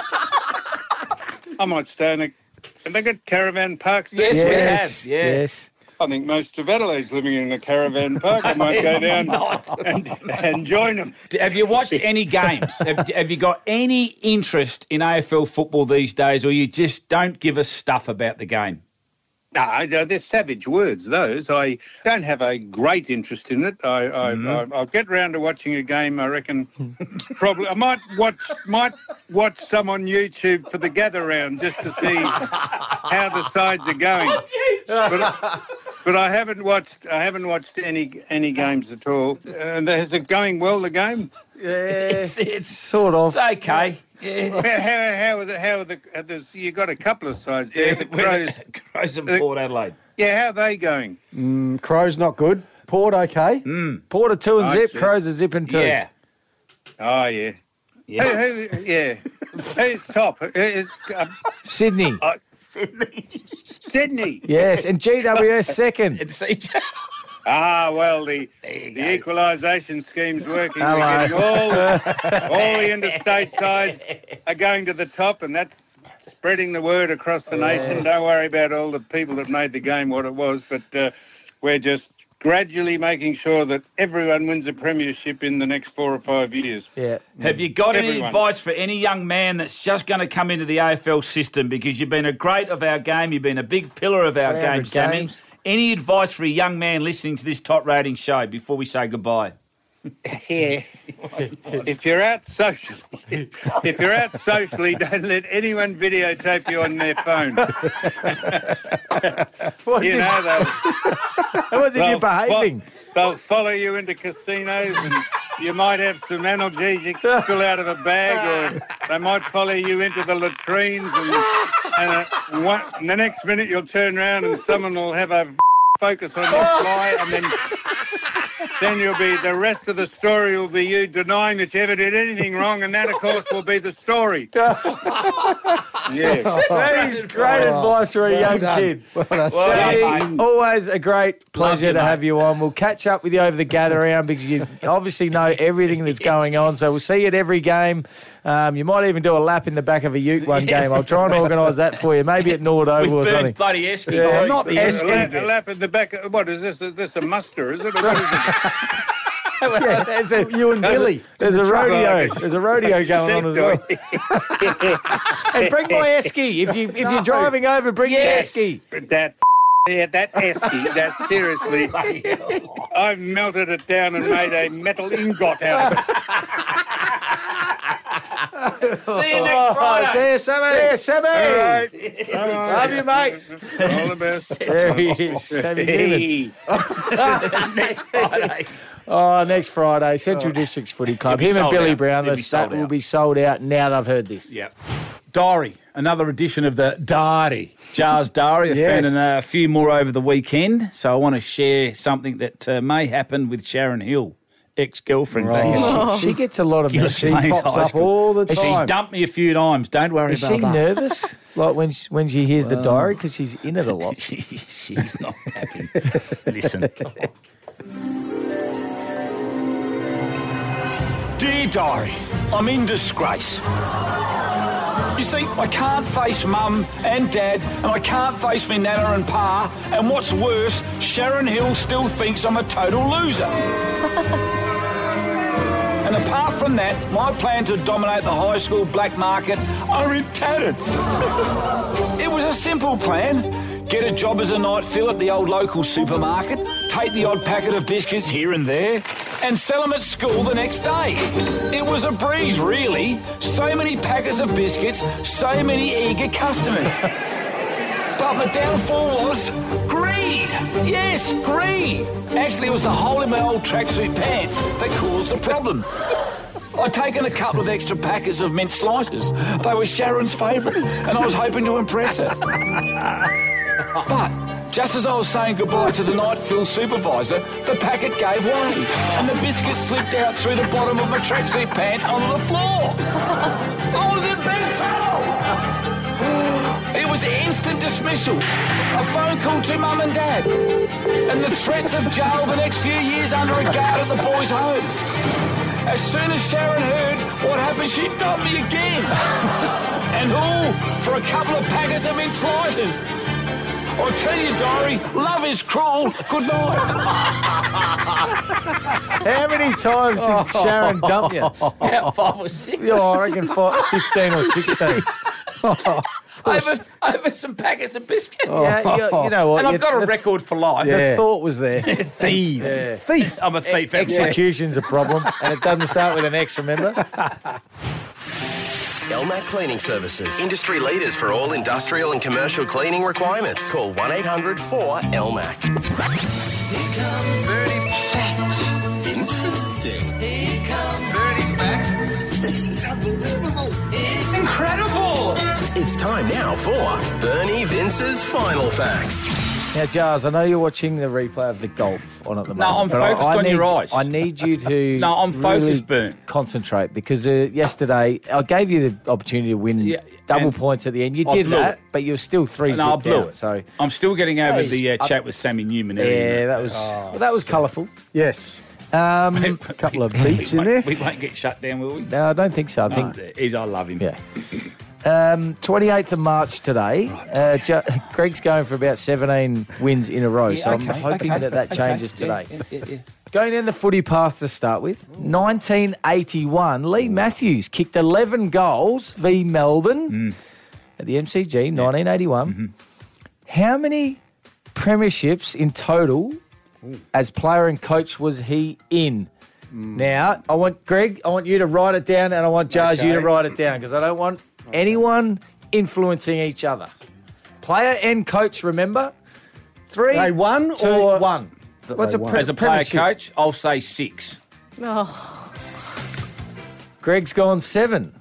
I might stay in a... Have they got caravan parks there? Yes, we Yes. have. Yeah. Yes. I think most of Adelaide's living in a caravan park. I might go down and, and join them. Have you watched any games? have, have you got any interest in A F L football these days, or you just don't give a stuff about the game? No, they're savage words, those. I don't have a great interest in it. I, I, Mm-hmm. I, I'll get round to watching a game, I reckon. Probably. I might watch might watch some on YouTube for the gather round just to see how the sides are going. But, but I haven't watched I haven't watched any any games at all. Uh, is it going well, the game? Yeah. It's, it's, Sort of. it's okay. Yeah, How, how, how are the, how are the, uh, there's, you got a couple of sides there. The Crows, Crows, Crows and the- Port Adelaide. yeah, how are they going? Mm, Crow's not good. Port, okay. Port are two and I zip. see. Crows are zipping two. Yeah. Oh, yeah. Yeah. Who, who, yeah. Who's top? Who is, uh, Sydney. uh, Sydney. Yes. And G W S second. It's each- Ah, well, the you the go. equalisation scheme's working. Hello. We're getting all, all the interstate sides are going to the top, and that's spreading the word across the nation. Don't worry about all the people that made the game what it was, but uh, we're just gradually making sure that everyone wins a premiership in the next four or five years. Yeah. Have you got any Everyone. advice for any young man that's just going to come into the A F L system? Because you've been a great of our game, you've been a big pillar of our three game, hundred Sammy. games. Any advice for a young man listening to this top rating show before we say goodbye? Yeah. If you're out socially, if you're out socially, don't let anyone videotape you on their phone. What's You if, know they'll, what's if you're they'll fo- behaving? they'll follow you into casinos, and you might have some analgesics spill out of a bag, or they might follow you into the latrines, and, and, uh, one, and the next minute you'll turn around and someone will have a focus on your fly, and then then you'll be the rest of the story will be you denying that you ever did anything wrong, and that of course will be the story. Yes. That is great advice for a Well young done. kid. Well done. Well Sammy, done, mate. always a great pleasure you, to mate. have you on. We'll catch up with you over the gather round because you obviously know everything that's going on. So we'll see you at every game. Um, you might even do a lap in the back of a ute one game. I'll try and organise that for you. Maybe at Nord Oval or With something. Burns Bloody Esky. Yeah, too. not the A Esky. lap, a lap in the back. Of, what is this? Is this a muster? Is it? Or what is it? Yeah, there's a, You and Billy. there's a truck. rodeo. There's a rodeo going on as well. And bring my esky. If you if you're driving over, bring Yes. your esky. That yeah, that esky. That seriously, I've melted it down and made a metal ingot out of it. See you next Friday. See you, Sammy. See you, Sammy. All right. Love you, mate. All the best. There he is, Sammy Newman. Hey. Next Friday. Oh, next Friday, Central Districts Footy Club. He'll be Him and sold Billy out. Brown. He'll the be stat sold will out. be sold out now they've heard this. Yeah. Diary, another edition of the Diary. Jar's Diary. I Yes. found a few more over the weekend, so I want to share something that uh, may happen with Sharon Hill, ex-girlfriend. Right. She- She, she gets a lot of Gilles she Plains pops High up School. all the She's time. dumped me a few times. Don't worry Is about she that. nervous? Like when she, when she hears the diary because she's in it a lot. She, she's not happy. Listen. Dear Diary, I'm in disgrace. You see, I can't face Mum and Dad, and I can't face me Nana and Pa, and what's worse, Sharon Hill still thinks I'm a total loser. And apart from that, my plan to dominate the high school black market are in tatters. It was a simple plan. Get a job as a night fill at the old local supermarket, take the odd packet of biscuits here and there, and sell them at school the next day. It was a breeze, really. So many packets of biscuits, so many eager customers. But my downfall was greed. Yes, greed. Actually, it was the hole in my old tracksuit pants that caused the problem. I'd taken a couple of extra packets of mint slices. They were Sharon's favourite, and I was hoping to impress her. But just as I was saying goodbye to the night fill supervisor, the packet gave way, and the biscuit slipped out through the bottom of my tracksuit pants onto the floor. I was in big trouble. dismissal, a phone call to mum and dad, and the threats of jail the next few years under a guard at the boys' home. As soon as Sharon heard what happened, she dumped me again. And all for a couple of packets of mint slices. I'll tell you, Dory, love is cruel. Good night. How many times did Sharon dump you? About five or six. Yeah, I reckon five, fifteen or sixteen. over, over some packets of biscuits. Yeah, you, you know what? And I've you- got a the- record for life. The thought was there. Thief. Yeah. Thief. I'm a thief. Execution's a problem, and it doesn't start with an X, remember? L M A C Cleaning Services. Industry leaders for all industrial and commercial cleaning requirements. Call one eight hundred four L M A C. Here comes Bernie's fact. Interesting. Here comes Bernie's facts. This is unbelievable. It's incredible. It's time now for Bernie Vince's Final Facts. Now, Jars, I know you're watching the replay of the golf on at the No, moment. I'm but I- focused I on need- your eyes. I need you to No, I'm really focused, Bern. concentrate because uh, yesterday I gave you the opportunity to win Yeah, double and points at the end. You I did blew that, it. but you're still three No, I zip blew down. it. So I'm still getting over Hey, the uh, I- chat with Sammy Newman. yeah, earlier. that was well, that was colourful. Yes. Um, A couple of we beeps in won't- there. We won't get shut down, will we? no, I don't think so. I think No, he's, I love him. yeah. Um, twenty-eighth of March today. Uh, Ju- Greg's going for about seventeen wins in a row, so I'm hoping that that changes today. Yeah, yeah, yeah. Going down the footy path to start with, nineteen eighty-one, Lee Matthews kicked eleven goals v Melbourne at the M C G, nineteen eighty-one. How many premierships in total as player and coach was he in? Now, I want Greg, I want you to write it down, and I want Jars, you to Okay. write it down, because I don't want anyone influencing each other. Player and coach, remember? Three, They won two, or- one. That What's they a won. pre- As a player premiership? coach, I'll say six. Oh, Greg's gone seven.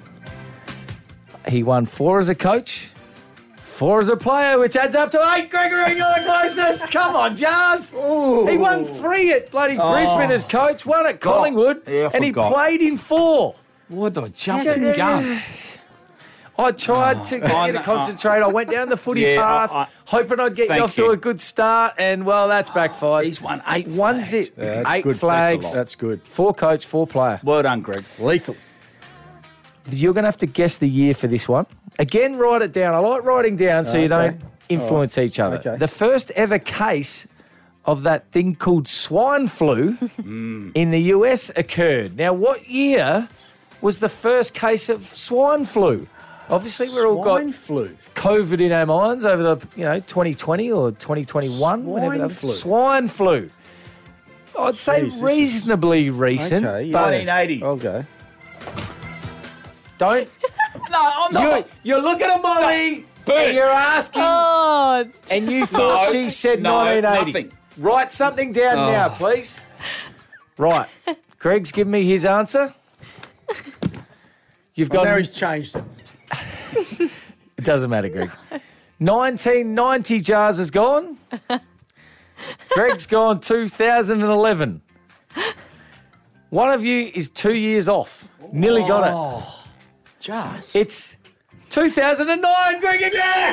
He won four as a coach, four as a player, which adds up to eight. Gregory, you're the closest. Come on, Jars. He won three at bloody Oh. Brisbane as coach, one at Collingwood, Yeah, I and he forgot. played in four. What a jumping Yeah, gun. yeah. I tried to get I you to know. concentrate. I went down the footy Yeah, path, I- I- hoping I'd get you Thank off to you. a good start, and, well, that's backfired. He's won eight One flags. zip, Yeah, that's eight good. flags, That's, that's good. four coach, four player. Well done, Greg. Lethal. You're going to have to guess the year for this one. Again, write it down. I like writing down so you Okay. don't influence each other. Okay. The first ever case of that thing called swine flu in the U S occurred. Now, what year was the first case of swine flu? Obviously, we're all got Swine flu. COVID in our minds over the, you know, twenty twenty or twenty twenty-one. Swine whenever that- flu. Swine flu. I'd say Jeez, this is- reasonably recent. Okay, yeah. but nineteen eighty. Okay. don't. No, I'm not. You're, you're looking at Molly Bert. and you're asking, oh it's- and you thought No, she said no, nineteen eighty. nothing. Write something down Oh. now, please. Right. Greg's given me his answer. You've Well, got. now he's changed it. It doesn't matter, Greg. nineteen ninety Jars has gone. Greg's gone two thousand eleven. One of you is two years off. Nearly got it. Jars. It's two thousand nine, Greg again!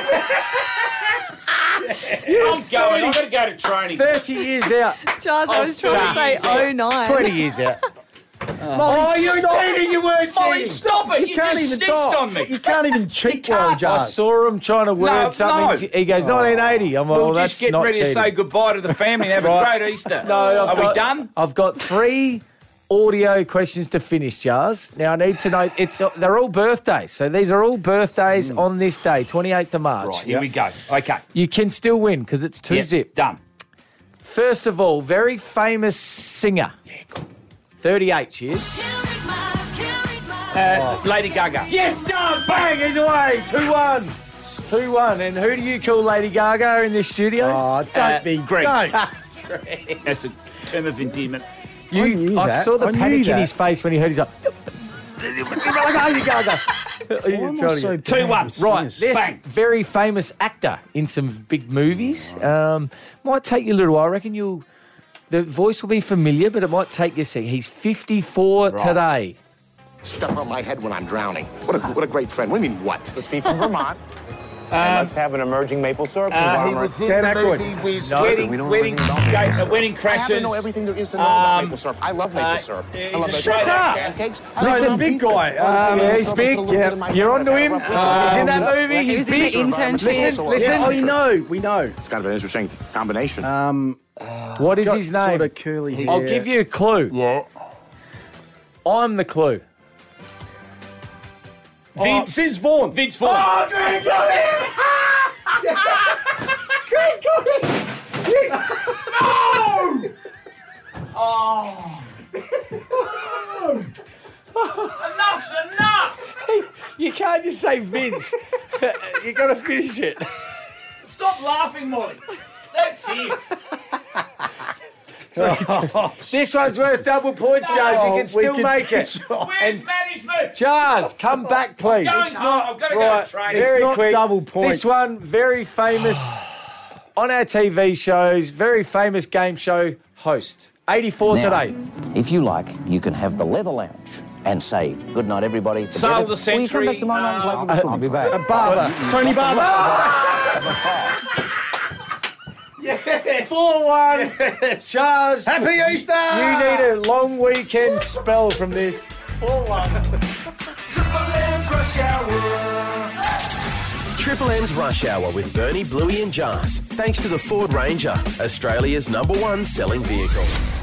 I'm going. I'm going to go to training. thirty years out. Jars, I was trying to say oh nine. twenty years out. Molly, Oh, you're stop. cheating, you weren't Molly, cheating. stop it. You, You can't just even snitched stop. on me. You can't even cheat well, I Jars. saw him trying to word No, something. no. He goes, nineteen eighty. I'm like, We're well, that's just getting not ready cheating. to say goodbye to the family and have Right. a great Easter. No, I've Are got, we done? I've got three audio questions to finish, Jars. Now, I need to know, it's they're all birthdays. So these are all birthdays on this day, twenty-eighth of March. Right, here we go. Okay. You can still win because it's two Yep, zip. Done. First of all, very famous singer. thirty-eight she is. Uh, Lady Gaga. Yes, Jars, bang, he's away. two one. two one. And who do you call Lady Gaga in this studio? Oh, don't Uh, be Greg. Don't. That's a term of endearment. You, I knew that. saw the I knew panic in that. his face when he heard he's like, Lady Gaga. Why am I so Two bad one. with Right, singers? this Bang. very famous actor in some big movies. Um, might take you a little while. I reckon you'll. The voice will be familiar, but it might take you a second. He's fifty-four today. Step on my head when I'm drowning. What a, what a great friend. What do you mean, what? It's me from Vermont. And let's have an emerging maple syrup Uh, he conglomerate. was in the movie with No, wedding, we don't know wedding, anything about ga- maple uh, syrup. wedding I crashes. happen to know everything there is to know about Um, maple syrup. I love maple uh, syrup. I he's love a maple straight syrup. up. Pancakes. I No, love he's a them big pizza. guy. I love Um, maple he's syrup. big, Put a little yeah. bit in my You're hand. onto I him. got a rough Uh, little he's in bit that of movie. nuts. He's Maple big. syrup. Listen, Also, listen. uh, Oh, we know. We know. It's kind of an interesting combination. Um, What is got his name? Sort of curly hair. I'll give you a clue. Yeah. I'm the clue. Vince, oh, Vince Vaughn. Vince Vaughn. Oh, Greg got him! Greg got him! Yes! No! Oh. Enough's enough! You can't just say Vince. You got to finish it. Stop laughing, Molly. That's it. This one's worth double points, Jars. You Oh, can we still can- make it. Where's management? Jars, come back, please. I'm going It's home. not- I've got to right, go to train. It's very not quick. double points. This one, very famous on our T V shows, very famous game show host. eighty-four Now, today. If you like, you can have the leather lounge and say good night, everybody. Forget Sail it. the Will you come century, back tomorrow night and play um, for the Swans? I'll be back. Uh, Barber. Tony Barber. Yes. four one. Jars. Happy Easter! You need a long weekend spell from this. four one. Triple M's Rush Hour. Triple M's Rush Hour with Bernie, Bluey and Jars. Thanks to the Ford Ranger, Australia's number one selling vehicle.